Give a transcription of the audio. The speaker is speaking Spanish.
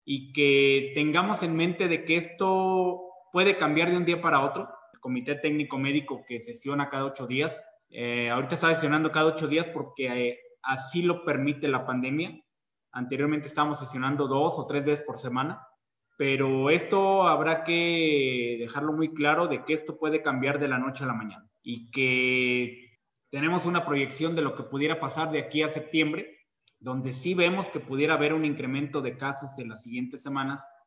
y que tengamos en mente de que esto puede cambiar de un día para otro. El Comité Técnico Médico que sesiona cada 8 días, ahorita está sesionando cada 8 días porque así lo permite la pandemia. Anteriormente estábamos sesionando 2 o 3 veces por semana, pero esto habrá que dejarlo muy claro de que esto puede cambiar de la noche a la mañana y que tenemos una proyección de lo que pudiera pasar de aquí a septiembre, donde sí vemos que pudiera haber un incremento de casos en las siguientes semanas,